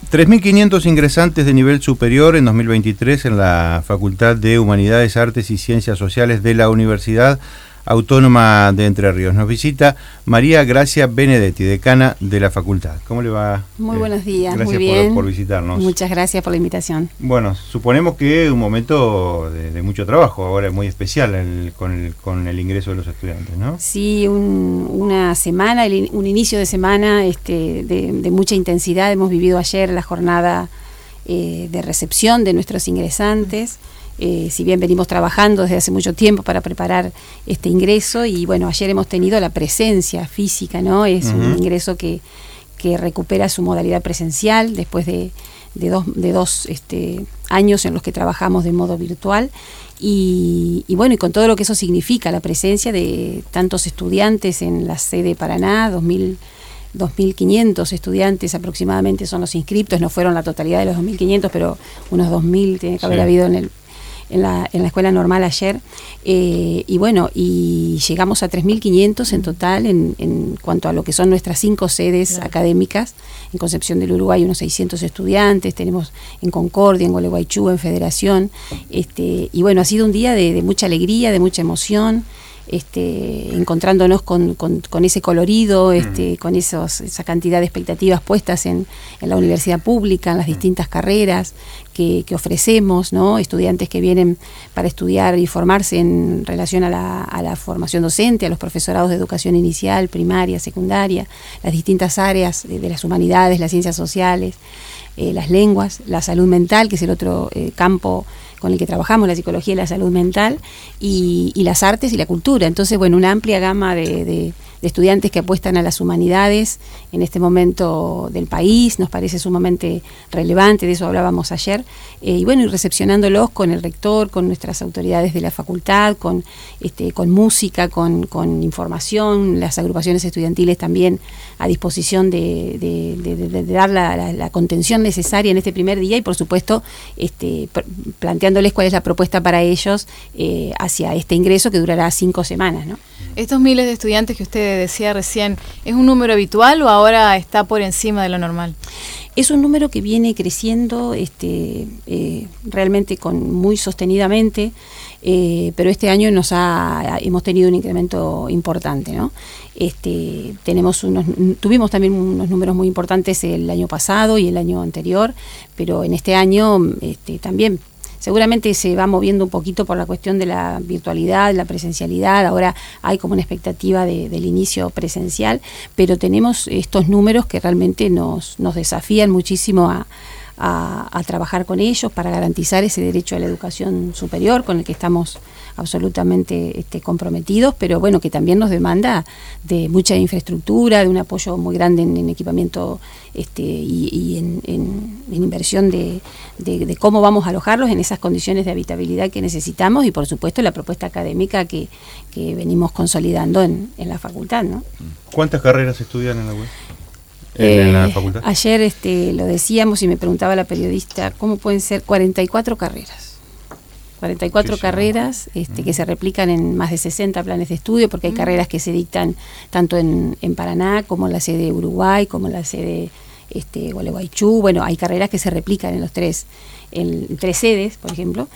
3.500 ingresantes de nivel superior en 2023 en la Facultad de Humanidades, Artes y Ciencias Sociales de la Universidad Autónoma de Entre Ríos. Nos visita María Gracia Benedetti, decana de la facultad. ¿Cómo le va? Muy buenos días, gracias muy bien. por visitarnos. Muchas gracias por la invitación. Bueno, suponemos que un momento de mucho trabajo, ahora es muy especial con el ingreso de los estudiantes, ¿no? Sí, una semana, un inicio de semana de mucha intensidad. Hemos vivido ayer la jornada de recepción de nuestros ingresantes. Si bien venimos trabajando desde hace mucho tiempo para preparar este ingreso, y bueno, ayer hemos tenido la presencia física, ¿no? Es un ingreso que recupera su modalidad presencial después de dos años en los que trabajamos de modo virtual, y bueno, y con todo lo que eso significa, la presencia de tantos estudiantes en la sede Paraná, 2.500 estudiantes aproximadamente son los inscriptos, no fueron la totalidad de los 2.500, pero unos 2.000 tiene que haber habido en la escuela normal ayer, y bueno, y llegamos a 3.500 en total en cuanto a lo que son nuestras 5 sedes académicas. En Concepción del Uruguay unos 600 estudiantes, tenemos en Concordia, en Gualeguaychú, en Federación, y bueno, ha sido un día de mucha alegría, de mucha emoción, encontrándonos con ese colorido, con esa cantidad de expectativas puestas en la universidad pública, en las distintas carreras que ofrecemos, ¿no? Estudiantes que vienen para estudiar y formarse en relación a la formación docente, a los profesorados de educación inicial, primaria, secundaria, las distintas áreas de las humanidades, las ciencias sociales, las lenguas, la salud mental, que es el otro campo con el que trabajamos, la psicología y la salud mental, y las artes y la cultura. Entonces, bueno, una amplia gama de estudiantes que apuestan a las humanidades en este momento del país, nos parece sumamente relevante, de eso hablábamos ayer, y bueno, y recepcionándolos con el rector, con nuestras autoridades de la facultad, con música, con información, las agrupaciones estudiantiles también a disposición de dar la contención necesaria en este primer día, y por supuesto planteándoles cuál es la propuesta para ellos hacia este ingreso que durará 5 semanas, ¿no? Estos miles de estudiantes que usted decía recién, ¿es un número habitual o ahora está por encima de lo normal? Es un número que viene creciendo realmente muy sostenidamente, pero este año hemos tenido un incremento importante, ¿no? Tuvimos también unos números muy importantes el año pasado y el año anterior, pero en este año también seguramente se va moviendo un poquito por la cuestión de la virtualidad, la presencialidad. Ahora hay como una expectativa del inicio presencial, pero tenemos estos números que realmente nos desafían muchísimo a trabajar con ellos para garantizar ese derecho a la educación superior con el que estamos absolutamente comprometidos, pero bueno, que también nos demanda de mucha infraestructura, de un apoyo muy grande en equipamiento y en inversión de cómo vamos a alojarlos en esas condiciones de habitabilidad que necesitamos, y por supuesto la propuesta académica que venimos consolidando en la facultad, ¿no? ¿Cuántas carreras estudian en la web? ¿En la facultad? Ayer lo decíamos y me preguntaba la periodista, ¿cómo pueden ser 44 carreras? 44 carreras que se replican en más de 60 planes de estudio, porque hay carreras que se dictan tanto en Paraná como en la sede de Uruguay, como en la sede Gualeguaychú. Bueno, hay carreras que se replican en en 3 sedes, por ejemplo,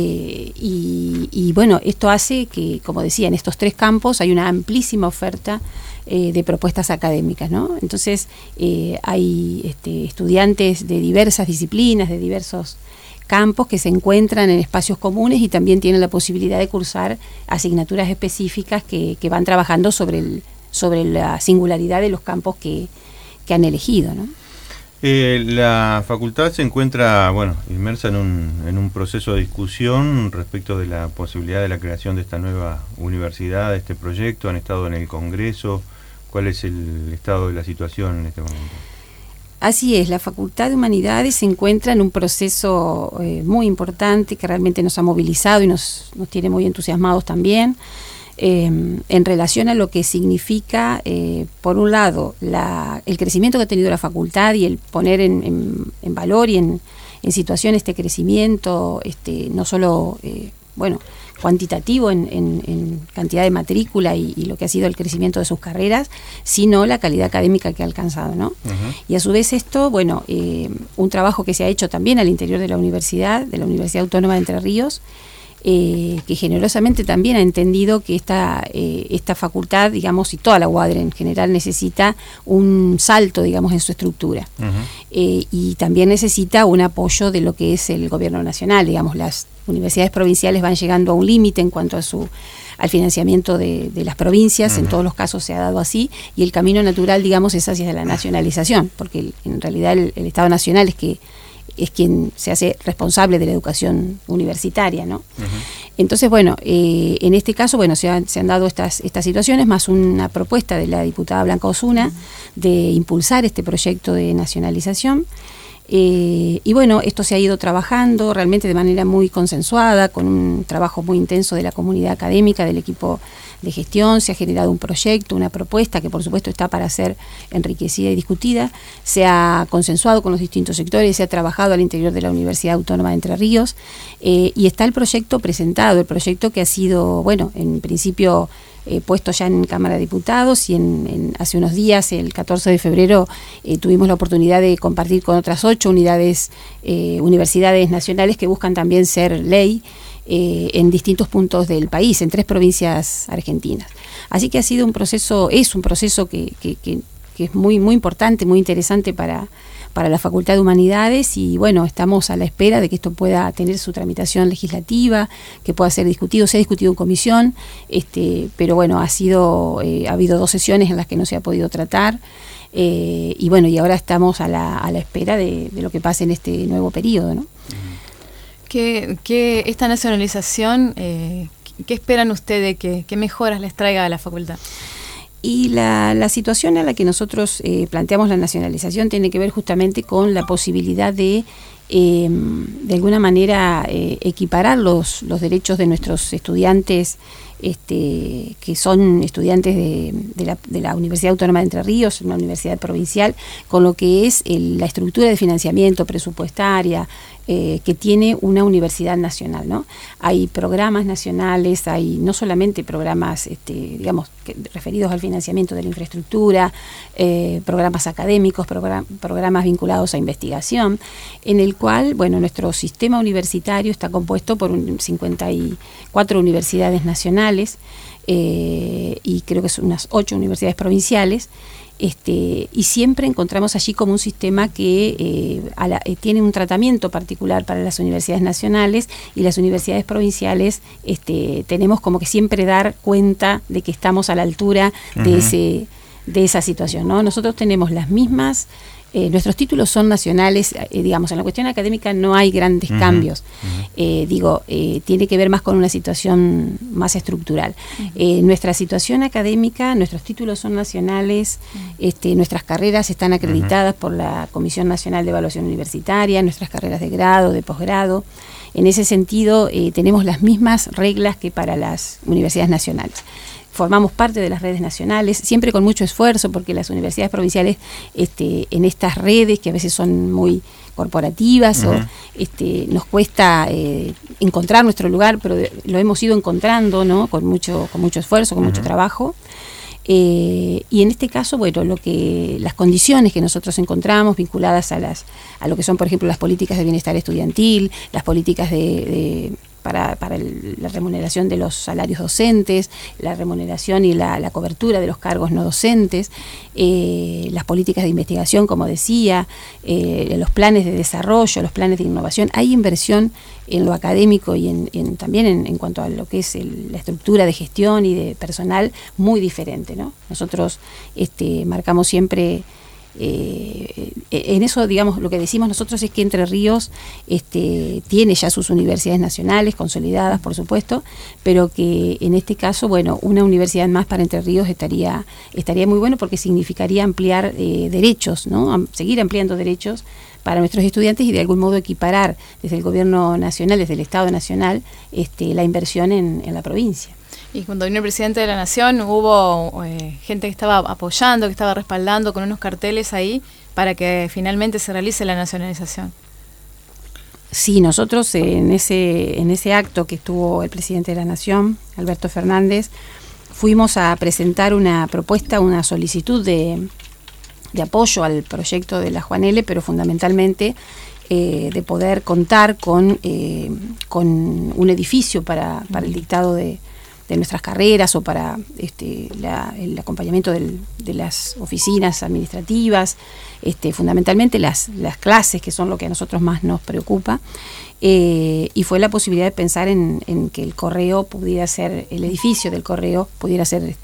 y bueno, esto hace que, como decía, en estos 3 campos hay una amplísima oferta de propuestas académicas, ¿no? Entonces hay estudiantes de diversas disciplinas, de diversos campos que se encuentran en espacios comunes y también tienen la posibilidad de cursar asignaturas específicas que van trabajando sobre la singularidad de los campos que han elegido, ¿no? La facultad se encuentra, inmersa en un proceso de discusión respecto de la posibilidad de la creación de esta nueva universidad, de este proyecto. Han estado en el Congreso. ¿Cuál es el estado de la situación en este momento? Así es, la Facultad de Humanidades se encuentra en un proceso muy importante que realmente nos ha movilizado y nos tiene muy entusiasmados también, en relación a lo que significa, por un lado, el crecimiento que ha tenido la facultad y el poner en valor y en situación este crecimiento, no solo bueno, cuantitativo en cantidad de matrícula y lo que ha sido el crecimiento de sus carreras, sino la calidad académica que ha alcanzado, ¿no? Y a su vez esto, bueno, un trabajo que se ha hecho también al interior de la Universidad Autónoma de Entre Ríos, que generosamente también ha entendido que esta facultad, digamos, y toda la UADRE en general necesita un salto, digamos, en su estructura. Y también necesita un apoyo de lo que es el gobierno nacional, digamos, las universidades provinciales van llegando a un límite en cuanto al financiamiento de las provincias, en todos los casos se ha dado así, y el camino natural, digamos, es hacia la nacionalización, porque en realidad el Estado Nacional es quien se hace responsable de la educación universitaria, ¿no? Entonces, bueno, en este caso, bueno, se han dado estas situaciones, más una propuesta de la diputada Blanca Osuna de impulsar este proyecto de nacionalización. Y bueno, esto se ha ido trabajando realmente de manera muy consensuada, con un trabajo muy intenso de la comunidad académica, del equipo de gestión. Se ha generado un proyecto, una propuesta que por supuesto está para ser enriquecida y discutida. Se ha consensuado con los distintos sectores, se ha trabajado al interior de la Universidad Autónoma de Entre Ríos, y está el proyecto presentado, el proyecto que ha sido, bueno, en principio puesto ya en Cámara de Diputados, y hace unos días, el 14 de febrero, tuvimos la oportunidad de compartir con otras 8 universidades nacionales que buscan también ser ley en distintos puntos del país, en 3 provincias argentinas. Así que ha sido un proceso que es muy, muy importante, muy interesante para la Facultad de Humanidades, y bueno, estamos a la espera de que esto pueda tener su tramitación legislativa, que pueda ser discutido. Se ha discutido en comisión, pero bueno, ha habido 2 sesiones en las que no se ha podido tratar, y bueno, y ahora estamos a la espera de lo que pase en este nuevo periodo, ¿no? ¿Qué esta nacionalización, qué esperan ustedes, qué mejoras les traiga a la facultad? Y la situación a la que nosotros planteamos la nacionalización tiene que ver justamente con la posibilidad de alguna manera equiparar los derechos de nuestros estudiantes, que son estudiantes de la Universidad Autónoma de Entre Ríos, una universidad provincial, con lo que es la estructura de financiamiento presupuestaria que tiene una universidad nacional, ¿no? Hay programas nacionales, hay no solamente programas, digamos, referidos al financiamiento de la infraestructura, programas académicos, programas vinculados a investigación, en el cual, bueno, nuestro sistema universitario está compuesto por 54 universidades nacionales, y creo que son unas 8 universidades provinciales, y siempre encontramos allí como un sistema que tiene un tratamiento particular para las universidades nacionales, y las universidades provinciales tenemos como que siempre dar cuenta de que estamos a la altura de esa situación, ¿no? Nosotros tenemos las mismas, nuestros títulos son nacionales, digamos, en la cuestión académica no hay grandes cambios, tiene que ver más con una situación más estructural. Nuestra situación académica, nuestros títulos son nacionales, nuestras carreras están acreditadas por la Comisión Nacional de Evaluación Universitaria, nuestras carreras de grado, de posgrado. En ese sentido, tenemos las mismas reglas que para las universidades nacionales. Formamos parte de las redes nacionales, siempre con mucho esfuerzo, porque las universidades provinciales, en estas redes que a veces son muy corporativas, nos cuesta encontrar nuestro lugar, pero lo hemos ido encontrando, ¿no? Con mucho esfuerzo, con mucho trabajo. Y en este caso, bueno, las condiciones que nosotros encontramos vinculadas a lo que son, por ejemplo, las políticas de bienestar estudiantil, las políticas para la remuneración de los salarios docentes, la remuneración y la cobertura de los cargos no docentes, las políticas de investigación, como decía, los planes de desarrollo, los planes de innovación. Hay inversión en lo académico y también en cuanto a lo que es la estructura de gestión y de personal muy diferente, ¿no? Nosotros marcamos siempre en eso, digamos, lo que decimos nosotros es que Entre Ríos tiene ya sus universidades nacionales consolidadas, por supuesto, pero que en este caso, bueno, una universidad más para Entre Ríos estaría muy bueno, porque significaría ampliar derechos, ¿no? Seguir ampliando derechos para nuestros estudiantes y de algún modo equiparar desde el gobierno nacional, desde el Estado nacional, la inversión en la provincia. Y cuando vino el presidente de la Nación hubo gente que estaba apoyando, que estaba respaldando con unos carteles ahí para que finalmente se realice la nacionalización. Sí, nosotros en ese acto que estuvo el presidente de la Nación, Alberto Fernández, fuimos a presentar una propuesta, una solicitud de apoyo al proyecto de la Juan L., pero fundamentalmente de poder contar con un edificio para el dictado de nuestras carreras o para el acompañamiento de las oficinas administrativas, fundamentalmente las clases, que son lo que a nosotros más nos preocupa, y fue la posibilidad de pensar en que el correo pudiera ser, el edificio del correo pudiera ser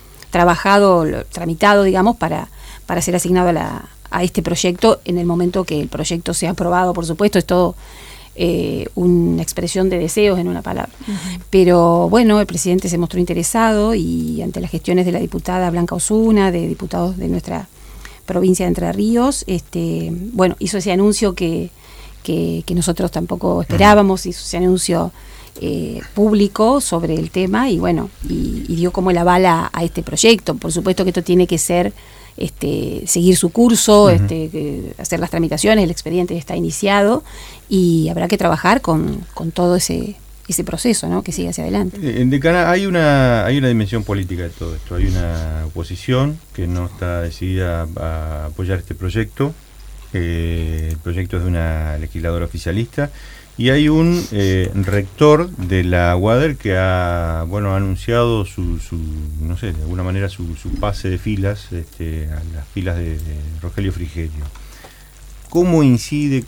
tramitado, digamos, para ser asignado a este proyecto en el momento que el proyecto sea aprobado. Por supuesto, es todo una expresión de deseos en una palabra. Uh-huh. Pero bueno, el presidente se mostró interesado y ante las gestiones de la diputada Blanca Osuna, de diputados de nuestra provincia de Entre Ríos, hizo ese anuncio que nosotros tampoco esperábamos, hizo ese anuncio público sobre el tema y dio como el aval a este proyecto. Por supuesto que esto tiene que ser seguir su curso, uh-huh. Hacer las tramitaciones, el expediente está iniciado y habrá que trabajar con todo ese proceso, ¿no? Que siga hacia adelante. Decana, hay una dimensión política de todo esto. Hay una oposición que no está decidida a apoyar este proyecto. El proyecto es de una legisladora oficialista. Y hay un rector de la UADER que ha anunciado no sé, de alguna manera su pase de filas a las filas de Rogelio Frigerio. ¿Cómo incide,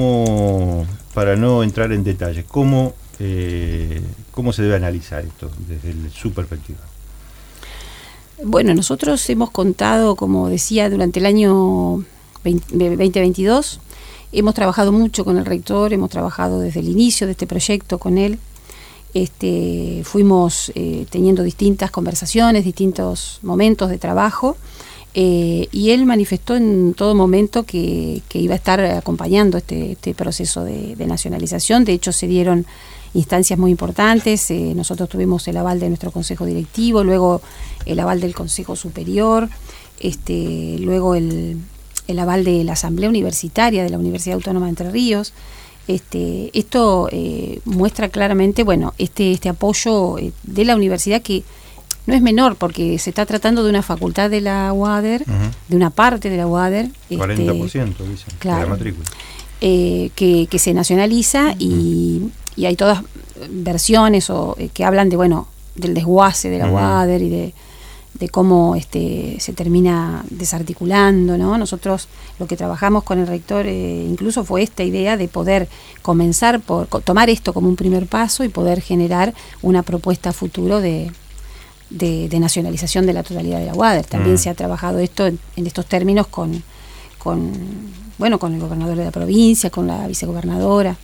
para no entrar en detalles, cómo se debe analizar esto desde su perspectiva? Bueno, nosotros hemos contado, como decía, durante el año 2022, hemos trabajado mucho con el rector, hemos trabajado desde el inicio de este proyecto con él. Fuimos teniendo distintas conversaciones, distintos momentos de trabajo, y él manifestó en todo momento que iba a estar acompañando este proceso de nacionalización. De hecho, se dieron instancias muy importantes. Nosotros tuvimos el aval de nuestro Consejo Directivo, luego el aval del Consejo Superior, luego el aval de la Asamblea Universitaria de la Universidad Autónoma de Entre Ríos. Esto muestra claramente, este apoyo de la universidad, que no es menor, porque se está tratando de una facultad de la UADER, uh-huh. de una parte de la UADER. 40% dicen, claro, de la matrícula. Que se nacionaliza, uh-huh. y hay todas versiones que hablan del desguace de la uh-huh. UADER y de cómo se termina desarticulando, ¿no? Nosotros lo que trabajamos con el rector incluso fue esta idea de poder comenzar por tomar esto como un primer paso y poder generar una propuesta a futuro de nacionalización de la totalidad de la UADER. También se ha trabajado esto en estos términos con el gobernador de la provincia, con la vicegobernadora.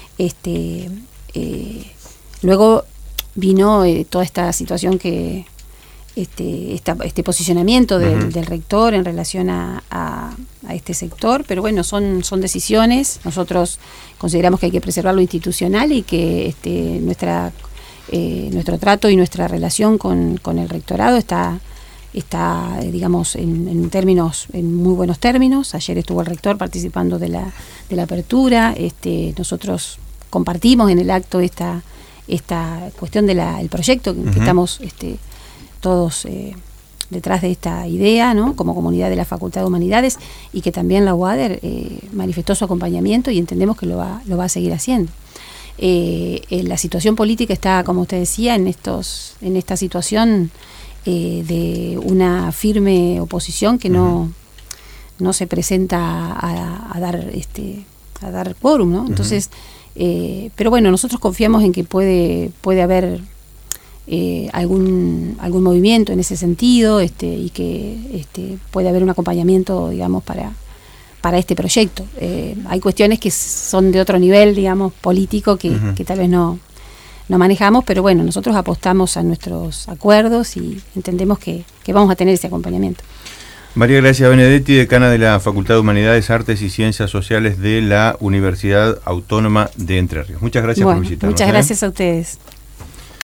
Luego vino toda esta situación que este posicionamiento uh-huh. del rector en relación a este sector, pero son decisiones. Nosotros consideramos que hay que preservar lo institucional y que nuestro trato y nuestra relación con el rectorado está digamos en muy buenos términos. Ayer estuvo el rector participando de la apertura. Nosotros compartimos en el acto esta cuestión del proyecto, uh-huh. que estamos todos detrás de esta idea, ¿no? Como comunidad de la Facultad de Humanidades, y que también la UADER manifestó su acompañamiento y entendemos que lo va a seguir haciendo. La situación política está, como usted decía, en esta situación de una firme oposición que no se presenta a dar quórum, ¿no? Entonces, pero nosotros confiamos en que puede haber algún movimiento en ese sentido, y que puede haber un acompañamiento, digamos, para este proyecto. Hay cuestiones que son de otro nivel, digamos, político, que tal vez no manejamos, pero nosotros apostamos a nuestros acuerdos y entendemos que vamos a tener ese acompañamiento. María Gracia Benedetti, decana de la Facultad de Humanidades, Artes y Ciencias Sociales de la Universidad Autónoma de Entre Ríos. Muchas gracias por visitarnos. Muchas gracias a ustedes.